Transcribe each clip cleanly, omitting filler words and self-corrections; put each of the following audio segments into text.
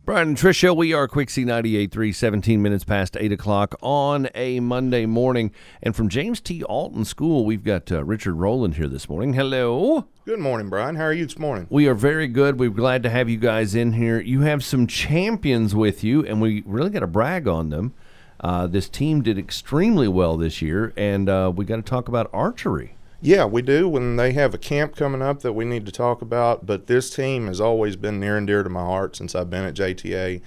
Brian and Tricia, we are Quick C 98.3, 17 minutes past 8 o'clock on a Monday morning. And from James T. Alton School, we've got Richard Rowland here this morning. Hello. Good morning, Brian. How are you this morning? We are very good. We're glad to have you guys in here. You have some champions with you, and we really got to brag on them. This team did extremely well this year, and we got to talk about archery. Yeah, we do. When they have a camp coming up that we need to talk about, but this team has always been near and dear to my heart since I've been at JTA,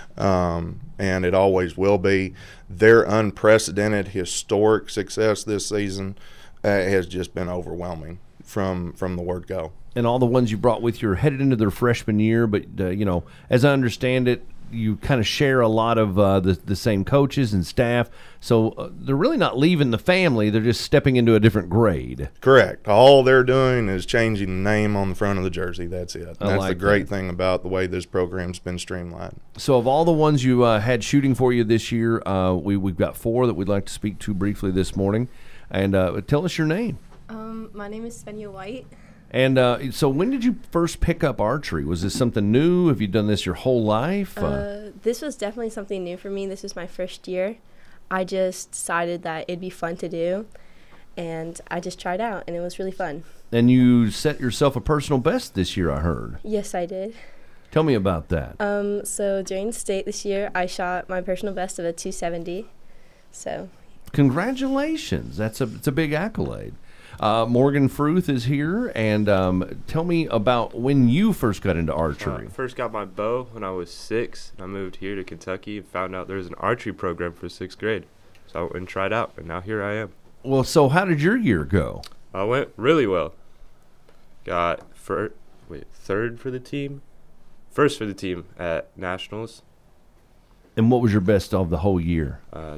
and it always will be. Their unprecedented, historic success this season has just been overwhelming from the word go. And all the ones you brought with you are headed into their freshman year, but, as I understand it, you kind of share a lot of the same coaches and staff, so they're really not leaving the family. They're just stepping into a different grade. Correct. All they're doing is changing the name on the front of the jersey. That's it. That's like the great thing about the way this program's been streamlined. So of all the ones you had shooting for you this year, we've got 4 that we'd like to speak to briefly this morning. And tell us your name. My name is Svenja White. And so when did you first pick up archery? Was this something new? Have you done this your whole life? This was definitely something new for me. This was my first year. I just decided that it'd be fun to do, and I just tried out, and it was really fun. And you set yourself a personal best this year, I heard. Yes, I did. Tell me about that. So during state this year, I shot my personal best of a 270. So Congratulations. It's a big accolade. Morgan Fruth is here, and tell me about when you first got into archery. I first got my bow when I was 6. I moved here to Kentucky and found out there was an archery program for 6th grade. So I went and tried out, and now here I am. Well, so how did your year go? I went really well. Got third for the team, first for the team at Nationals. And what was your best of the whole year?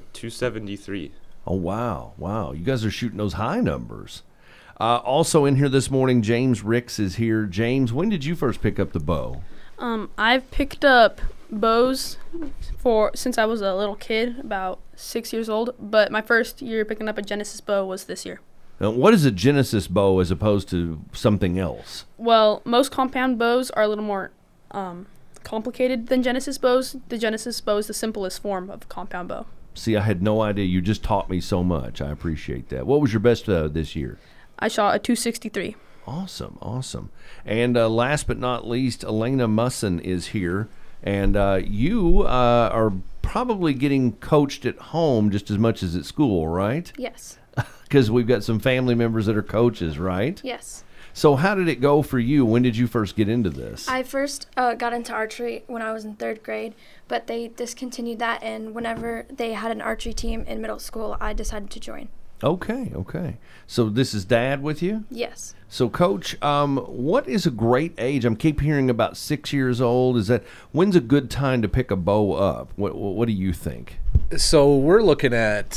273. Oh, wow. You guys are shooting those high numbers. Also in here this morning, James Ricks is here. James, when did you first pick up the bow? I've picked up bows since I was a little kid, about 6 years old, but my first year picking up a Genesis bow was this year. Now, what is a Genesis bow as opposed to something else? Well, most compound bows are a little more complicated than Genesis bows. The Genesis bow is the simplest form of a compound bow. See, I had no idea. You just taught me so much. I appreciate that. What was your best this year? I shot a 263. Awesome. And last but not least, Elena Musson is here. And you are probably getting coached at home just as much as at school, right? Yes. Because we've got some family members that are coaches, right? Yes. So how did it go for you? When did you first get into this? I first got into archery when I was in 3rd grade, but they discontinued that, and whenever they had an archery team in middle school, I decided to join. Okay. So this is Dad with you? Yes. So, Coach, what is a great age? I keep hearing about 6 years old. When's a good time to pick a bow up? What do you think? So we're looking at,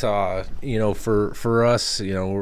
for us,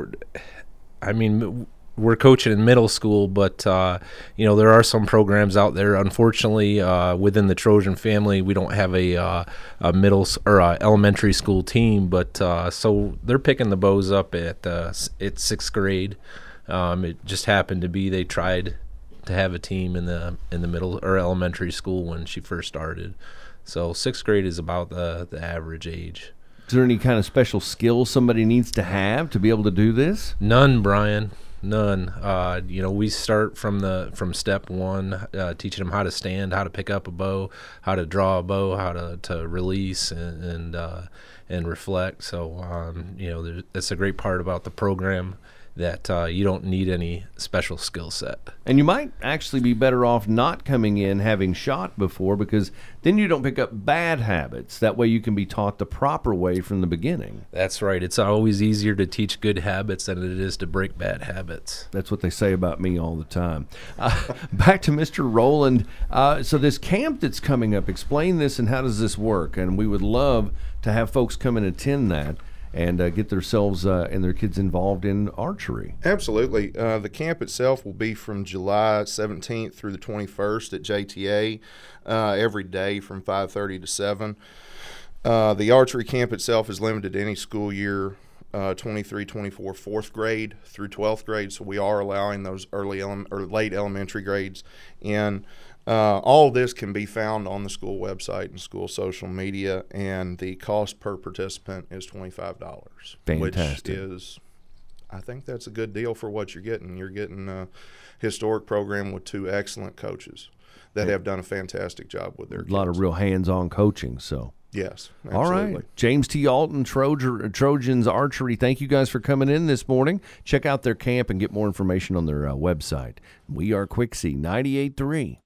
we're coaching in middle school, but, there are some programs out there. Unfortunately, within the Trojan family, we don't have a middle or elementary school team, but so they're picking the bows up at 6th grade. It just happened to be they tried to have a team in the middle or elementary school when she first started. So 6th grade is about the average age. Is there any kind of special skill somebody needs to have to be able to do this? None, Brian. None. We start from step 1, teaching them how to stand, how to pick up a bow, how to draw a bow, how to release and reflect. So that's a great part about the program, that you don't need any special skill set. And you might actually be better off not coming in having shot before, because then you don't pick up bad habits. That way you can be taught the proper way from the beginning. That's right. It's always easier to teach good habits than it is to break bad habits. That's what they say about me all the time. Back to Mr. Rowland. So this camp that's coming up, explain this and how does this work? And we would love to have folks come and attend that and get themselves and their kids involved in archery. Absolutely. The camp itself will be from July 17th through the 21st at JTA, every day from 5:30 to 7. The archery camp itself is limited to any school year, 23-24 4th grade through 12th grade, so we are allowing those early or late elementary grades in. All this can be found on the school website and school social media, and the cost per participant is $25. Fantastic. Which is, I think that's a good deal for what you're getting. You're getting a historic program with 2 excellent coaches that have done a fantastic job with their A lot of kids. real hands-on coaching, so. Yes, All absolutely. right. James T. Alton, Trojans Archery, thank you guys for coming in this morning. Check out their camp and get more information on their website. We are Quixie 98.3.